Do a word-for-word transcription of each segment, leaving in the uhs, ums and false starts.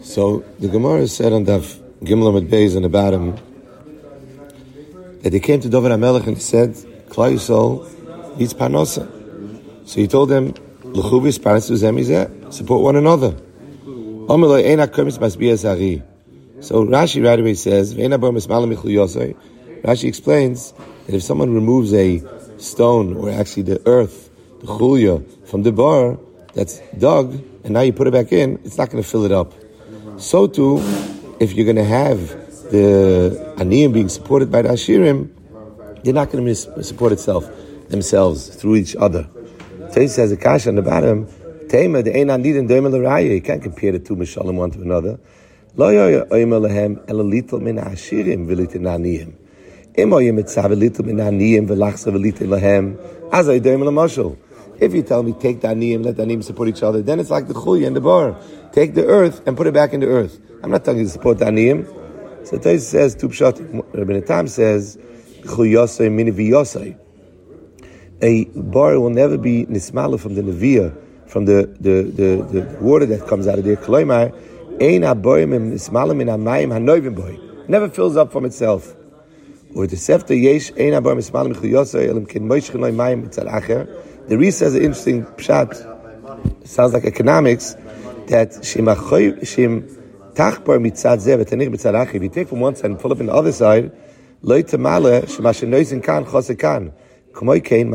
So the Gemara said on Daf Gimel Amud Beis on the bottom that they came to David HaMelech and he said, Klal Yisrael needs parnasa. So he told them, L'chuvis parnasu zeh mizeh, support one another. Omer lo ein hakomis masbias hari. So Rashi right away says, Ve'ein habar mismalim michlu yosei. Rashi explains that if someone removes a stone or actually the earth, the chulya from the bar that's dug, and now you put it back in, it's not going to fill it up. So too, if you're going to have the aniyim being supported by the ashirim, they're not going to support itself themselves through each other. Tais says a kasha on the bottom. Tema the ein anidim doim l'raya. You can't compare the two mishalim one to another. Lo yoy oimer lehem ela little min ashirim v'litin aniyim. Im oyim mitzav little min aniyim v'lachsa v'litin lehem. Azay doim l'mashal. If you tell me take the aniyim, let the aniyim support each other, then it's like the chulya in the bar. Take the earth and put it back in the earth. I'm not telling you to support the aniyim. So Tais says two pshat. Rabbi Natam says chulya mini v'yosei. A bar will never be nismala from the neviah, from the, the, the, the water that comes out of there. Kloimar, ein haborim nismala min hamayim hanoivim boy. Never fills up from itself. Or the sefta yesh ein haborim nismala min chuyosei elim ken moishchen loy mayim mitzad acher. The Reese has an interesting pshat. Sounds like economics that shim achoy shim tachbar mitzad zeh v'tanich mitzad acher. If you take from one side and pull up on the other side, loy tamale shema shenoizin kan chose kan. If you're going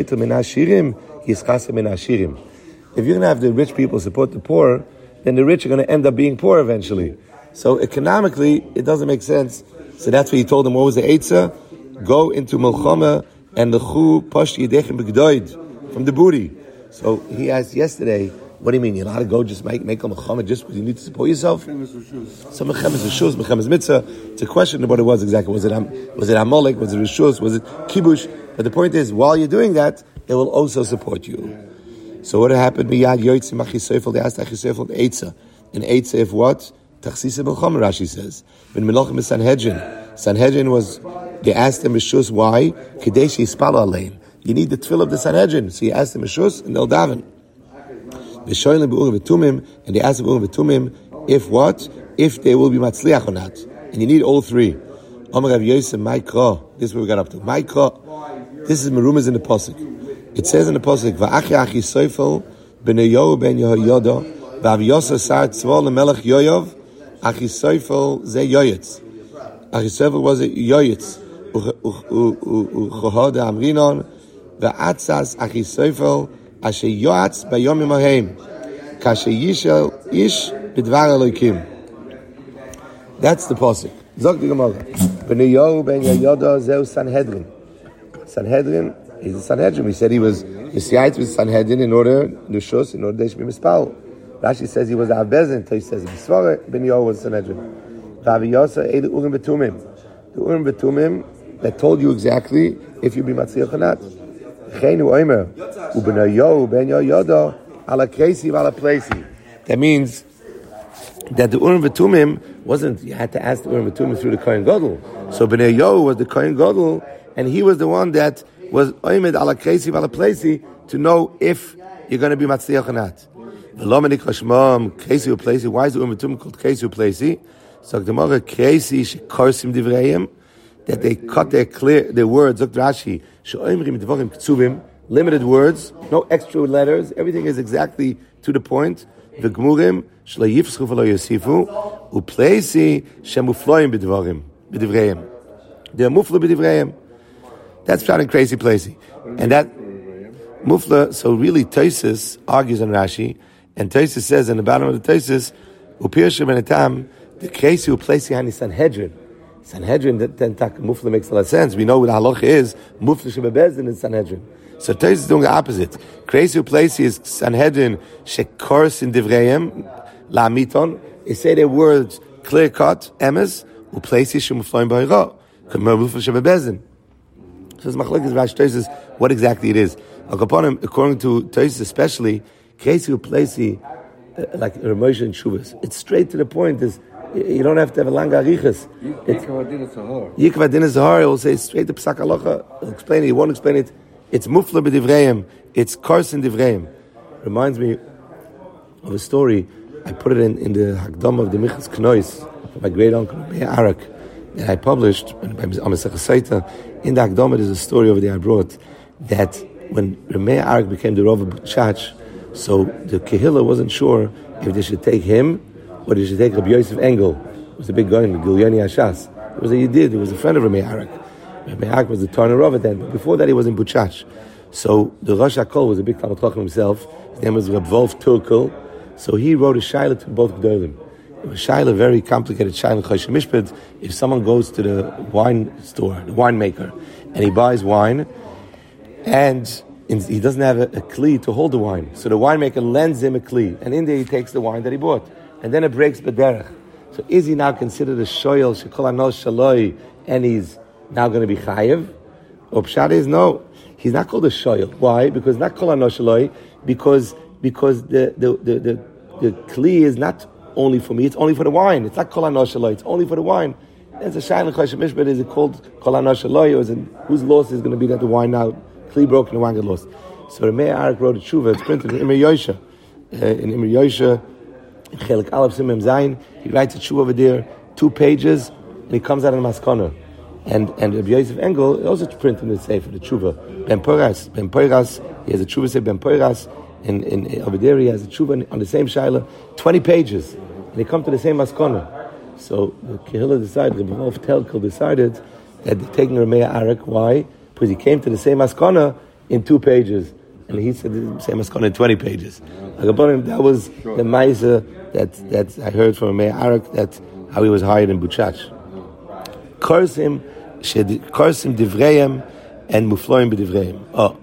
to have the rich people support the poor, then the rich are going to end up being poor eventually. So economically, it doesn't make sense. So that's why he told them, what was the Eitzah? Go into Melchama and lechu pash yidechem b'gdoid from the booty. So he asked yesterday, what do you mean? You're not to go just make make a Melchama just because you need to support yourself? So Melchama is Rishus, Melchama is Mitzvah. It's a question of what it was exactly. Was it was it Amalek? Was it Rishus? Was it Kibush? But the point is, while you're doing that, it will also support you. So what happened? Miyad yoytzim achisayfel. They asked achisayfel Eitzah. And Eitzah, if what? Tachsisa b'chom, Rashi says. When Melachim is Sanhedrin. Sanhedrin was, they asked them Rishus, why? Kadesh yispal alein. You need the tefillah of the Sanhedrin. So you ask them Rishus, and they'll daven. V'shoylim b'urim v'tumim, and they asked them b'urim v'tumim, if what? If they will be matzliach or not. And you need all three. Omer Rav Yosef, Maikra. This is where we got up to. Maikra. This is Merumas in the Pasuk. It says in the Pasuk, V'achi achi soifel b'nei Yohu ben Yehoyada v'av sar tzvor lemelech Yoyov achi soifel ze Yoyetz. Achi soifel was a Yoyetz. Uchohod amrinon v'atzas achi soifel ashe yoatz b'yom imahem kashe yishel ish b'dvar Elokim. That's the Pasuk. Zog the Gemara. B'nei Yohu ben Yehoyada zeu Sanhedrin. Sanhedrin, he's a Sanhedrin. We said he was Messiah with Sanhedrin in order, Nushus, in order they should be Mispal. Rashi says he was Abezin, so he says Bisvara ben Yoh was Sanhedrin. Raviyasa, Eid Urim Betumim. The Urim Betumim that told you exactly if you be Matzliach or not. Chenu Omer, Uben Yoh ben Yoh Yoda, ala Kreisi, ala Pleisi. That means that the Urim Betumim wasn't, you had to ask the Urim Betumim through the Kohen Gadol. So Bnei Yoh was the Kohen Gadol, and he was the one that was oimed ala kreisi ala pleisi to know if you're going to be matzliach or not. Why is the urim v'tumim called kreisi pleisi? So the Gemara kreisi shekarsim divrayim, that they cut their clear their words. Look, Rashi sheoimrim dvarim ktsuvim, limited words, no extra letters. Everything is exactly to the point. The gemurim shlo yifschu v'lo yosifu upleisi shemufloim b'dvarim b'divrayim. They're mufla b'divrayim. That's sounding crazy, placy. And that mufla, so really Taisus argues on Rashi, and Taisus says in the bottom of the Taisus, Upirshim and Etam, the crazy who places behind the Sanhedrin. Sanhedrin, that then mufla makes a lot of sense. We know what halach is, mufla shebebezin is Sanhedrin. So Taisus is doing the opposite. Crazy who places is Sanhedrin, shekors in divrayim, la miton, they say their words clear cut, emes, uplaces shemufloim b'hira, k'mer mufla shebebezin. So it's machlokes Rashi Taisus what exactly it is. According to Taisus especially, Kreisi Uplesi, like Ramosha and Shuvas, it's straight to the point. It's, you don't have to have a long arichas. Yikva Adin Zahar, it will say straight to Psak Halacha. He'll explain it, he won't explain it. It's Mufla b'divrayim, it's Karsin divrayim. Reminds me of a story I put it in, in the Hagdama of the Michas Knois, my great uncle, Meir Arak, that I published by Amasech Saita. In the Hagdama, there's a story over there I brought that when Meir Arak became the Rav of Buchach, so the Kehillah wasn't sure if they should take him or they should take Rabbi Yosef Engel. It was a big guy, the Gilyani Hashas. It was a Yidid, it was a friend of Meir Arak. Meir Arak was the Tarner Rav then, but before that he was in Buchach. So the Rosh HaKol was a big Talmud Chacham himself. His name was Reb Wolf Turkel. So he wrote a Shaila to both Gdolim. It was Shaila, very complicated Shaila Choshe Mishped. If someone goes to the wine store, the winemaker, and he buys wine, and he doesn't have a, a kli to hold the wine, so the winemaker lends him a kli, and in there he takes the wine that he bought, and then it breaks b'derech. So is he now considered a shoyel shekol anos shaloi, and he's now going to be chayev? Or pshat is no, he's not called a shoyel. Why? Because not kol anos shaloi, because because the the the the, the kli is not only for me; it's only for the wine. It's not kol anos shaloi; it's only for the wine. There's a shaila choshe mishpat. Is it called kol anos shaloi, or is it whose loss is going to be that the wine now kli broken, the wine get lost? So the Meir Arak wrote a tshuva. It's printed in Imre Yosha. Uh, in Imre Yosha, in Chelik Aleph Simem Zayin, he writes a tshuva over there, two pages, and he comes out in Maskana. And and Rabbi Yosef Engel also printed in the Sefer the tshuva. Ben Poras, Ben Poras, he has a tshuva say Ben Poras. In in over there he has a tshuva on the same shaila, twenty pages, and they come to the same Maskana. So the Kehillah decided, the Wolf Telkel decided that they're taking Meir Arak. Why? Because he came to the same Maskana in two pages. And he said the same Maskana in twenty pages. That was the Maisa that, that I heard from Meir Arak, that how he was hired in Buchach. Korsim, Korsim Divreim and Mufloim B'Divreim. Oh.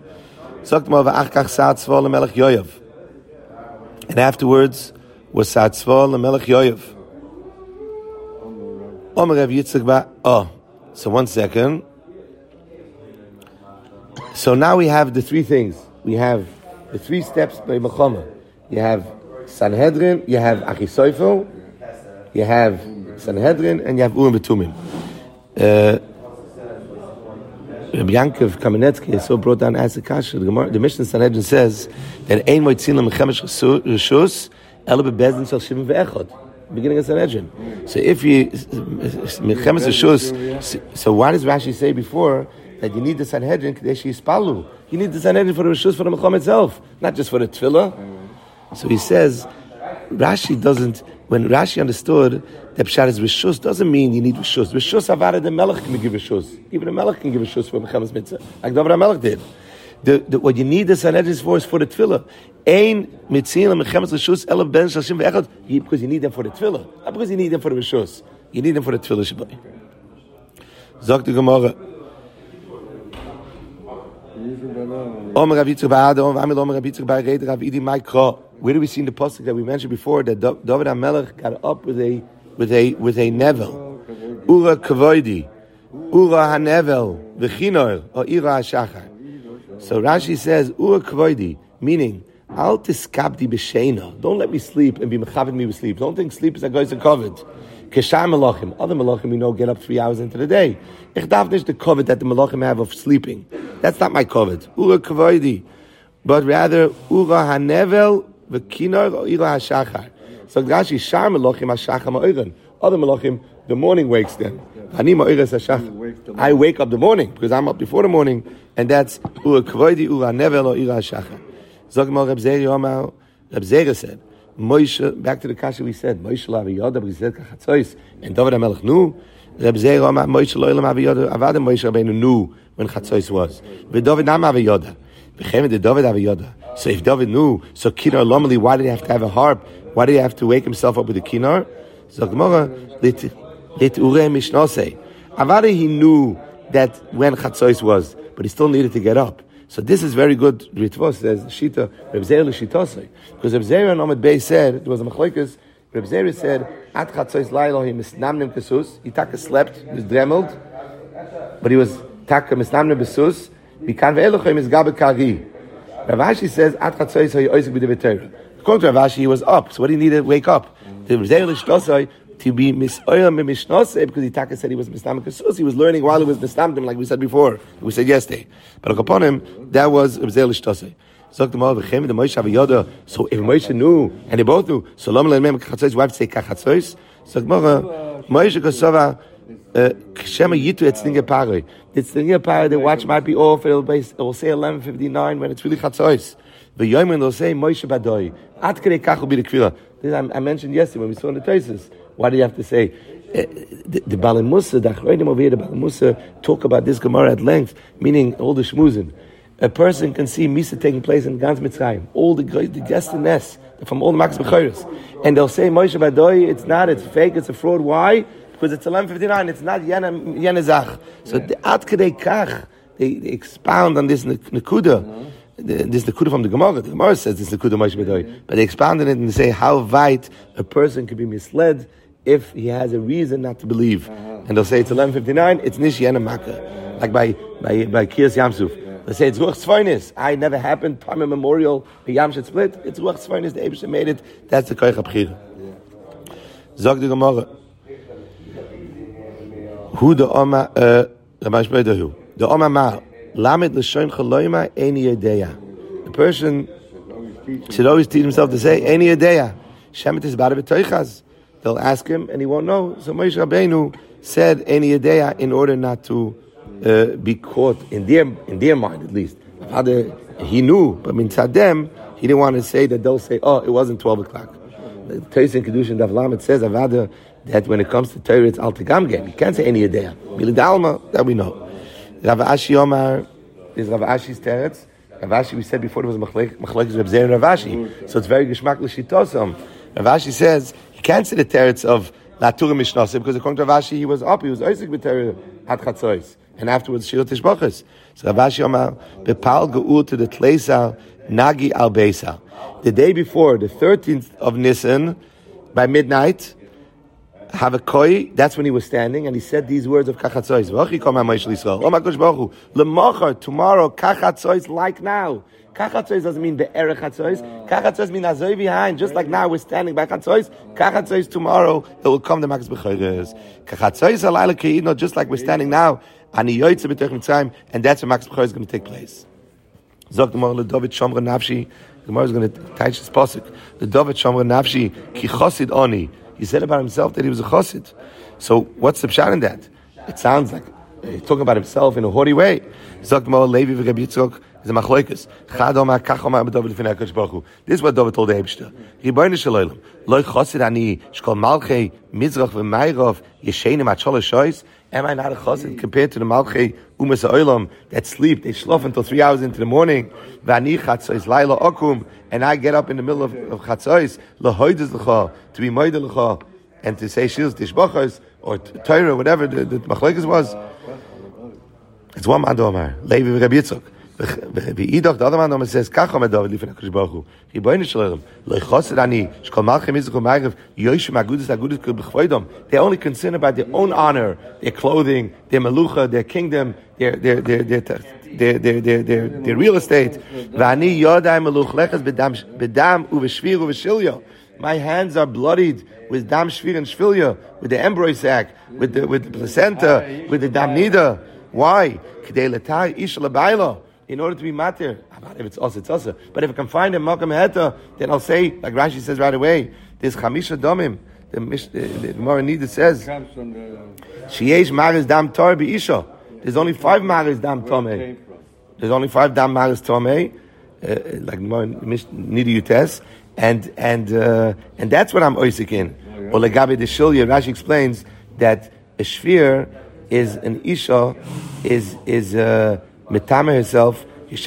And afterwards was Satzvah Melech Yoyev. Oh, so one second. So now we have the three things. We have the three steps by Mechama. You have Sanhedrin, you have Achisoifel, you have Sanhedrin, and you have Urim V'Tumim. Uh, Rabbi Yankov Kamenetsky is so brought down as a kasha. The, the Mishnah Sanhedrin says that Ein Moitzin L'Mechemesh Rishus Ela Bebezdin Shel Shivim Ve'echad. Beginning of Sanhedrin. So if you Mechemesh Rishus, so why does Rashi say before that you need the Sanhedrin Kadesh Yispalu? You need the Sanhedrin for the Rishus for the Mecham itself, not just for the Tefillah. So he says Rashi doesn't. When Rashi understood that Pshat is Rishus, doesn't mean you need Rishus. Rishus Avada, the Melech can give Rishus. Even the Melech can give Rishus for Mechamas Mitzvah, like David HaMelech did. The, the, what you need the Sanhedrin for is for the Tefillah. Ein Mitzvah Mechamas Rishus Ela Ben Shashim Ve'echad, because you need them for the Tefillah, not because you need them for the Rishus. You need them for the Tefillah Shabbat. Zok the Gemara. Where do we see in the pasuk that we mentioned before that David HaMelech got up with a with a with a nevel, Ura Kavoidi, Ura HaNevel, V'chinor, or Ira HaShachar. So Rashi says Ura Kavoidi, meaning Al tiskabdi b'sheina. Don't let me sleep and be mechavid me with sleep. Don't think sleep is a guy's a covet. Keshar malachim. Other malachim we know get up three hours into the day. Ich darf nicht the covet that the malachim have of sleeping. That's not my covet. Ura Kavoidi, but rather Ura HaNevel. V'kinor or ila hashachar. So Rashi shar melachim hashachar ma'oren. Other melachim, the morning wakes them. Ani ma'ores hashachar. I wake up the morning because I'm up before the morning, and that's ura kvoidi ura nevel or ila hashachar. Zogmal Reb Zeri Omar. Reb Zeri said, Moshe. Back to the kasha we said, Moshe la aviyoda, but he said kachatzois, and David HaMelech knew. Reb Zeri Omar, Moshe lo ilam aviyoda. Avada Moshe Rabbeinu knew when chatzois was. V'David nam aviyoda. V'chemed the David aviyoda. So if David knew, so kinar lomali, why did he have to have a harp? Why did he have to wake himself up with a kinar? So Gemara, lit ure mishnose. Avada he knew that when Chatzois was, but he still needed to get up. So this is very good. Ritvos says Shita Reb Zeri l'Shitosei, because Reb Zeri and Ahmed Bey said there was a machlokes. Reb Zeri said at Chatzois lailo he misnamnim kesus. He taka slept, he was dremeled, but he was taka misnamnim besus. Bikan ve'elochim is gabe kari. Rav Ashi says, At Chatzois hay oisik b'devetera. According to Rav Ashi, he was up. So what did he need to wake up? To be misoyam b'mishnose, because the Taka said he was misnam kasus. He was learning while he was misnamdim, like we said before. We said yesterday. But upon him, that was Rav Zeh l'shtosei. Sagt the Gemara, "V'chem the Moshe Avayoda." So if Moshe knew and they both knew, so Lama Le'mem Kachatzois. Why have to say Kachatzois? Sagt Gemara, Moshe Kosova Shema Yitu et Stinge Paroi. The Stinge Paroi, the watch might be off. It'll be, it will say eleven fifty-nine when it's really Chatzois. The Yomen will say Moshe Badoi. At Kere Kach will be the Kvila. This I, I mentioned yesterday when we saw in the Taisus. Why do you have to say? Uh, the, the Baalei Mussar, the Achronim over here, the Baalei Mussar talk about this Gemara at length, meaning all the shmuzin. A person can see Misa taking place in Gans Mitzrayim, all the the guests and nests from all the Max B'chayros, and they'll say Moshe Badoi, it's not, it's fake, it's a fraud. Why? Because it's eleven fifty-nine, it's not Yena Zach. So the Ad Kedei Kach, they, they expound on this Nekuda. This Nekuda from the Gemara. The Gemara says this Nekuda Moshe Badoi, but they expand on it and say how wide a person can be misled if he has a reason not to believe. Uh-huh. And they'll say it's eleven fifty-nine, it's Nish Yena Makkah. Like by by by Kiryas Yamsuf. They say it's Ruach Tzvaynis. I never happened, time of memorial, the Yam Shet split. It's Ruach Tzvaynis, the Eibusher made it. That's the Koich HaBchira. Zog the Gemara. Who the Oma, uh, Rabbi Shmei who? The Oma Ma, Lamed L'Shoim Chaloima, Eini Yedeya. The person should always teach himself to say, Eini Yedeya. Shemet is Barav Toichaz. They'll ask him, and he won't know. So Moshe Rabbeinu said, Eini Yedeya, in order not to uh, be caught, in their in their mind at least. Other, he knew, but mitzad them, he didn't want to say that they'll say, oh, it wasn't twelve o'clock. The Teis in Kedushin Daf Lamed says, Avada, that when it comes to Torah, it's Al Tegamgem. You can't say any Yedeya. Milad Alma, that we know. Rav Ashi Omar is Rav Ashi's teretz. Rav Ashi, we said before, it was Machlekes Reb Zer and Rav Ashi. So it's very Geshmak L'Shitosam. Rav Ashi says, he can't say the teretz of Latura Mishnosim, because according to Rav Ashi, he was up, he was Oisik b'Torah at Chatzois. And afterwards, Shir Tishbachas. So Rav Ashi Omar, Bepal Ge'ur to the Tleisa, Nagi Al Beisa. The day before, the thirteenth of Nisan, by midnight, have a koi, that's when he was standing, and he said these words of Kachatzois. V'achi kol ma'amay shel Yisrael. Oh my gosh, Baruch Hu. L'machar, tomorrow, Kachatzois, like now. Kachatzois doesn't mean be'erech Chatzois. Kachatzois means azoi behind, just like now we're standing by Chatzois. Kachatzois tomorrow, it will come the Max B'chayres. Kachatzois alayla ke'idno, just like we're standing now, ani yoytze b'tech mitzrayim, and that's when Max B'chayres is going to take place. Zog the Gemara l'David Shomra Nafshi. The Gemara is going to teach this pasuk. The David Shomra Nafshi ki chosid oni. He said about himself that he was a chosid. So what's the pshat in that? It sounds like he's talking about himself in a haughty way. Zog the Gemara Levi v'Reb Yitzchok is a machloikus. Chad omar kach omar b'David l'finei HaKadosh Baruch Hu. This is what David told the Eibshter. Ribono shel olam lo chosid ani shkol malchei mizrach v'mayrov yeshenim at sholosh shoyos. Am I not a chassid compared to the Malchei Umas Ha'olam that sleep, they slough until three hours into the morning? V'ani Chatzois Laila Okum, and I get up in the middle of, of Chatzois, L'hoides L'cha, to be Moide L'cha, and to say Shils Tishbachos, or Torah, whatever the, the Machlekes was. It's one man Omar, Levi v'Reb Yitzchok. V'idach, the other man Omar says, Kach Omer David Lifnei HaKadosh Baruch Hu, Ribono shel olam, lo chosid ani, shkol malchei mizrach u'ma'ariv, yoshim agudas agudas b'chvoidom. They're only concerned about their own honor, their clothing, their melucha, their kingdom, their their their their their their their, their, their, their real estate. V'ani yodai meluch lechas bedam bedam uveshvir uveshilya. My hands are bloodied with dam shvir and shvilya, with the embryo sac, with the with the placenta, with the dam nida. Why? K'dei letai ish lebayla. In order to be matir, if it's us, it's us. But if I can find a makam heta, then I'll say, like Rashi says right away, there's chamisha domim. The the Gemara Nida says, sheyesh maris dam tor beisha. There's only five maris dam tomei. There's only five dam maris tomei, uh, like Gemara Nida Yutes, and and uh, and that's what I'm oisik in. Or legabe de shilya, Rashi explains that a shvir is an isha is is. Uh, Metame herself, it's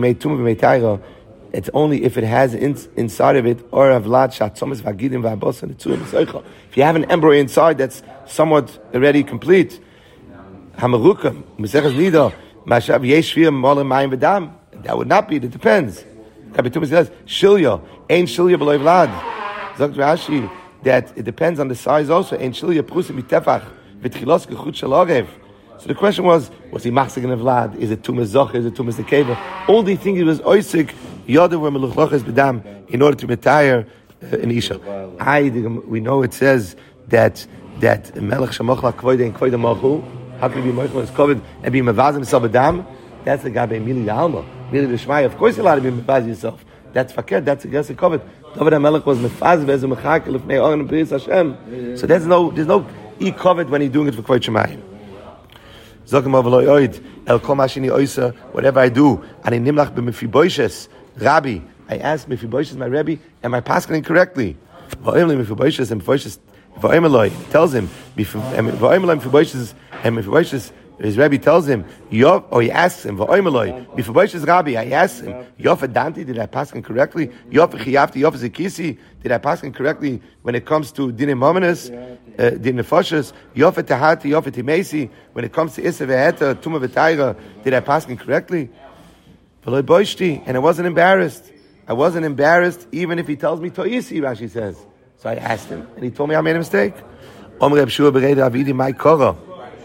only if it has in, inside of it, or avlad shatzomis vagidim v'abos and the if you have an embryo inside that's somewhat already complete, hamarukam misechas nida mashav yeshvir molim mayim v'dam. That would not be. It depends. Kabitumas says shilya ain't shilya below vlad. Zok Rashi that it depends on the size also. Ain't shilya prusim mitefach v'tchilos gechut shalarev. So the question was, was he machzik in a vlad? Is it tumas zocher? Is it tumas nekeva? All the things it was oisik, yoder were meluchloches bedam, in order to retire uh, an isha. I, we know it says that that melech shemochla kvoide and kvoide mochu, how can he be mochla is covered and be mevazim sal bedam? That's the gabe mili alma. Really, the Shmai, of course, you're allowed to be mefaz yourself. That's fakir. That's against the covet. David HaMelech was mefaz be'ezeh mechakel lifnei oren and b'ris Hashem. So there's no, there's no e covet when he's doing it for kvod Shemayim. Zogem avloi oid el kol mashini oisa. Whatever I do, ani nimlach b'Mephibosheth, Rabbi. I ask Mephibosheth, my Rebbe, am I paskening correctly? Va'oim Mephibosheth and Mephibosheth. Va'oim Eloi tells him. Va'oim Eloi Mephibosheth and Mephibosheth. His Rebbe tells him, Yov, or he asks him, Va'oim Eloi, Mephibosheth Rabbi, I asked him, Yov Adanti, did I pasken correctly? Yov Chiyavti, Yov Zekisi, did I pasken correctly when it comes to Dinei Mominus, uh, Dinei Nefoshes? Yov Tahati, Yov Timesi, when it comes to Issa Ve'eta, Tuma V'Taira, did I pasken correctly? V'loi Boishti, and I wasn't embarrassed. I wasn't embarrassed even if he tells me To'isi, Rashi says. So I asked him, and he told me I made a mistake. Omer Reb Shua Berei Avidi Mai Korah.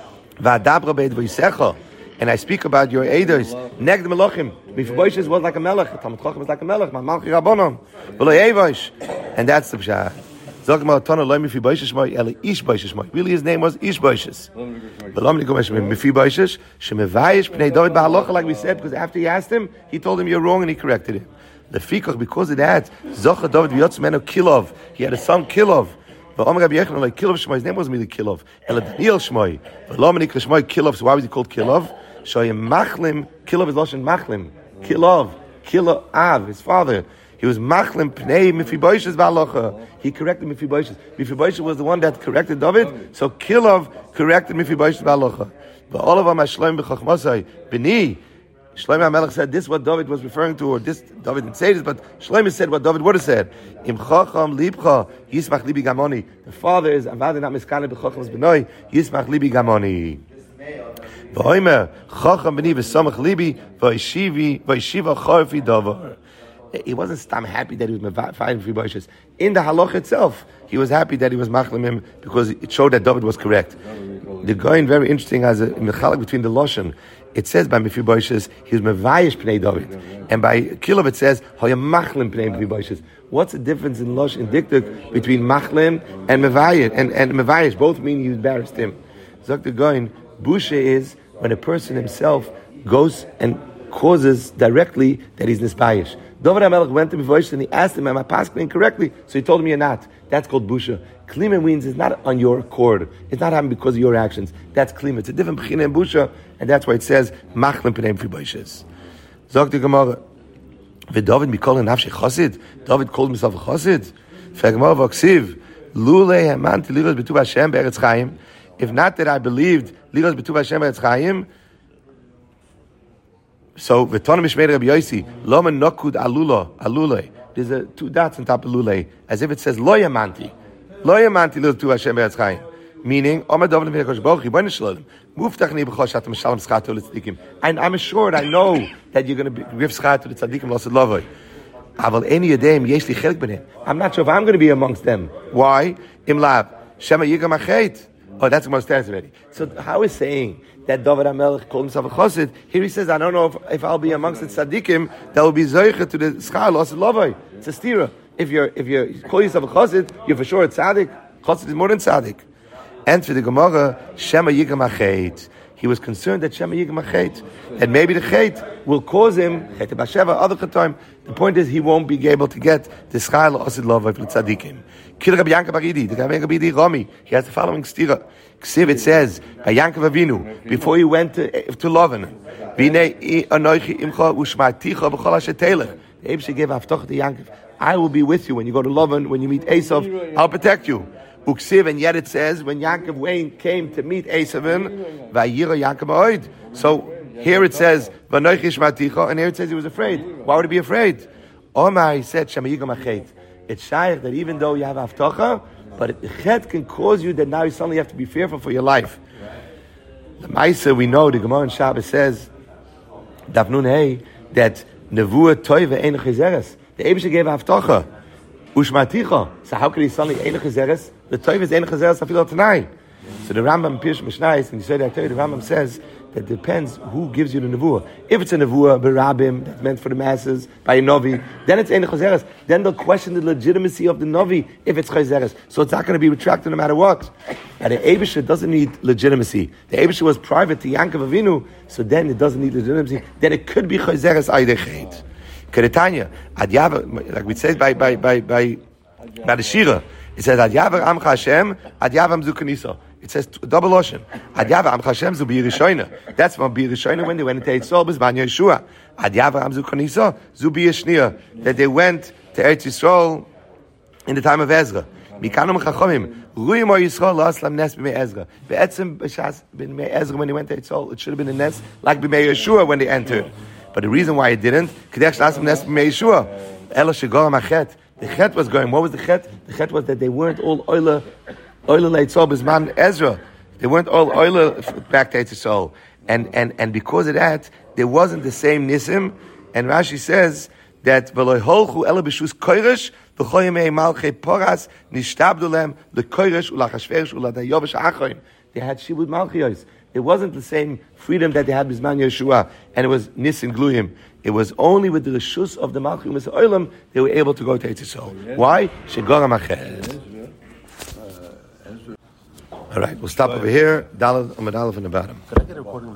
And I speak about your Eidos. Negd Melochim. Mephibosheth was like a melech. Talmud Chacham was like a melech. My Malchi Rabbanon. And that's the Pshat. Really, his name was Ishbosheth. Mephibosheth, like we said, because after he asked him, he told him you're wrong and he corrected him. The Fikach, because of that, Zocha David V'yotzmenu Kilov. He had a son Kilov. His name wasn't really Kilov. Ela Daniel Shmoi. Kilov. So why was he called Kilov? Shoyim Machlim. Kilov is Loshen Machlim. Kilov. Kilov Av, his father. He was Machlim Pnei Mephibosheth V'alocha. He corrected Mephibosheth. Mephibosheth was the one that corrected David. So Kilov corrected Mephibosheth V'alocha. But all of them are Shloim B'chachmosai. B'ni. Shlomo HaMelech said this is what David was referring to, or this, David didn't say this, but Shlomo said what David would have said. Im chacham libcha, yismach libi gamoni. The father is, avadi not miskane b'chacham's benoi, yismach libi gamoni. V'oimer, chacham b'ni v'samach libi, v'yishivi, v'yishiva chorefi davar. He wasn't stam happy that he was fighting for Mephibosheth. In the halach itself, he was happy that he was machlim him because it showed that David was correct. The Goyin, very interesting, has a mechalek between the Loshen. It says by Mephibosheth, he was mevayish pnei David. And by Kilov it says, hoya machlim pnei Mephibosheth. What's the difference in Losh and Diktuk between machlim and mevayish? And, and mevayish, both mean you embarrassed him. Zok the Goyin, busha is when a person himself goes and causes directly that he's nisbayish. David HaMelech went to Mephibosheth and he asked him, am I passing correctly? So he told him you're not. That's called busha. Klima means it's not on your accord. It's not happening because of your actions. That's klima. It's a different b'china and busha, and that's why it says machlim pnei Mephibosheth. Zok the Gemara, v'David mikol nafshi chosid. David called himself a chosid. F'Gemara v'aksiv lulei hamanti liros b'tuv Hashem be'eretz chayim. If not that I believed liros b'tuv Hashem be'eretz chayim. So v'tonu mishmei Rabbi Yossi loma nokud alula alulei. There's a two dots on top of lulei, as if it says lo yamanti. Lo yamanti liros b'tuv Hashem be'eretz chayim. Meaning, I'm assured, I know that you're going to give schar to the tzaddikim. I'm not sure if I'm going to be amongst them. Why? Oh, that's the most stance already. So how is saying that David HaMelech called himself a chosid? Here he says, I don't know if, if I'll be amongst the tzaddikim that will be zoicha to the schar l'asad lavoi. It's a stira. If you're if you call yourself a chosid, you're for sure a tzaddik. Chosid is more than tzaddik. And for the Gemara, Shema Yigam Achet. He was concerned that Shema Yigam Achet, and maybe the Chet will cause him, Chet Basheva, other Chatoim. The point is, he won't be able to get the Schar L'Osid Lovay for the Tzadikim. Kil Rabbi Yankov Baridi, the Rabbi Yankov Baridi Rami, he has the following stira. Ksiv, it says, by Yankov Avinu, before he went to, to Lovan, V'nei Anoichi Imcha Ushma'ticha B'chol Asher Telech. The Eibshter gave Haftoch to Yankov. I will be with you when you go to Lovan, when you meet Esav, I'll protect you. Uksiv, and yet it says when Yaakov Wayne came to meet Esavin, Vayira Yaakov Oid. So here it says Vanoich Ishmaticha, and here it says he was afraid. Why would he be afraid? Omar, he said Shema Yigam Achet. It's shaykh that even though you have Haftacha, but the Chet can cause you that now you suddenly have to be fearful for your life. The Maisa, we know the Gemara in Shabbos says Daf Nun Hey that Nevuah Toiva Ein Chizeres. The Eibshter gave Haftacha. Ushmaticha. So how could he suddenly Ein Chizeres? The Toiv is Ein Chazeres Afilo Tanai. So the Rambam Pirush Mishnayos, and you say that the Rambam says that depends who gives you the nevuah. If it's a nevuah berabim that's meant for the masses by a novi, then it's ein chazeres. Then they'll question the legitimacy of the novi if it's chazeres. So it's not going to be retracted no matter what. And the Eibusher doesn't need legitimacy. The Eibusher was private to Yankov Avinu, so then it doesn't need legitimacy. Then it could be chazeres aydechet. Keretanya adyav, like we said by by by by by the Shira. It says adyav amcha Hashem adyav amzu kanisa. It says double ocean. Adyav am Hashem zu b'Yerushalayim. That's from b'Yerushalayim when they went to Eretz Yisrael b'zman Yeshua. Adyav am zu kanisa zu b'Yeshnia, that they went to Eretz Yisrael in the time of Ezra. Mikanum chachomim ruim or Yisrael la'aslam nes b'mei Ezra. Be'etzim b'shas b'mei Ezra when they went to Eretz Yisrael, it should have been a nes like b'mei Yeshua when they entered. But the reason why it didn't, kadesh la'aslam nes b'mei Yeshua. Elo shegoram achet. The chet was going. What was the chet? The chet was that they weren't all oiler. Oiler leitzol b'zman Ezra. They weren't all oiler back to Eretz Yisrael. And, and, and because of that, there wasn't the same nisim. And Rashi says that v'lo holchu ela b'shus koirish v'choyimei malchei poras nishtabdu lem l'koirish u'lachashverish u'ladayovish achoyim. They had shibud malchiyos. It wasn't the same freedom that they had b'zman Yeshua, and it was nisim gluyim. It was only with the reshus of the malchiyim as oilam they were able to go to Eretz Yisrael. Why? Shegoram achet. All right, we'll stop over here. Daled Amad Aleph in the bottom.